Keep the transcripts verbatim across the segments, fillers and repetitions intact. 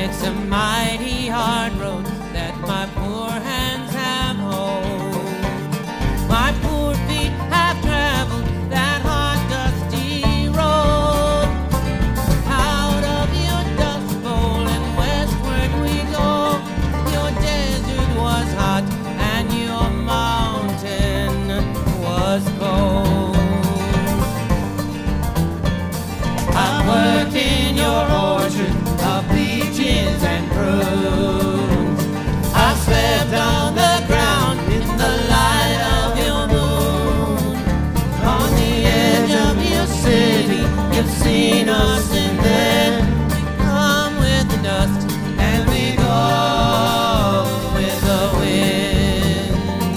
It's a mighty hard road that my poor hands have hold. My poor feet have traveled that hard, dusty road. Out of your dust bowl and westward we go. Your desert was hot and your mountain was cold. I've worked in your orchard of peaches and prunes. I've slept on the ground in the light of your moon. On the edge of your city, you've seen us, and then we come with the dust and we go with the wind.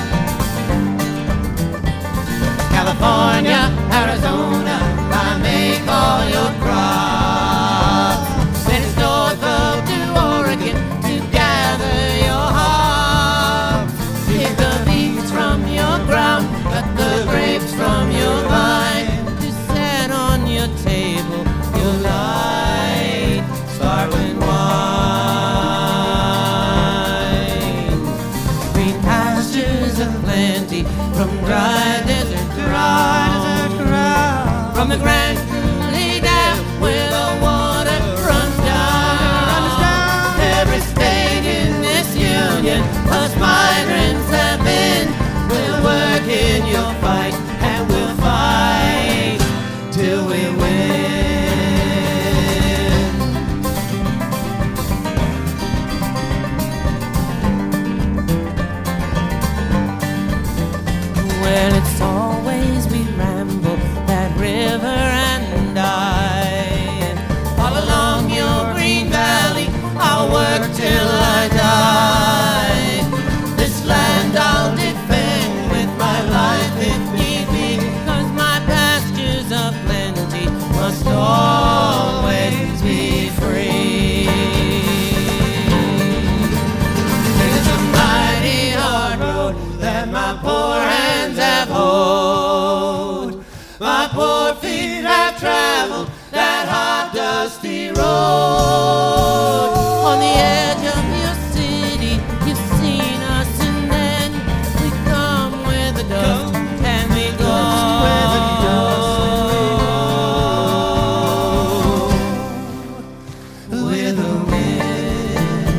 California, Arizona, I make all your crops. Then it's north up to Oregon to gather your hops. Pick the beets from your ground, cut the grapes from your vine, to set on your table your light, sparkling wine. Green pastures of plenty from dry desert ground, from the Grand Coulee Dam where the water runs down. Every state in this union us migrants have been. We'll work in your fight and we'll fight till we win. Well, it's always we ramble that river and I, and all along your green valley I'll work till I die. This land I'll defend with my life if need be, 'cause my pastures of plenty must always be free. It's a mighty hard road that my poor hands have hold. My poor feet have traveled that hot, dusty road. On the edge of your city, you've seen us, and then we come with the dust and we go with the wind.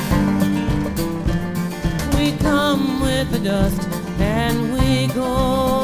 We come with the dust and we go.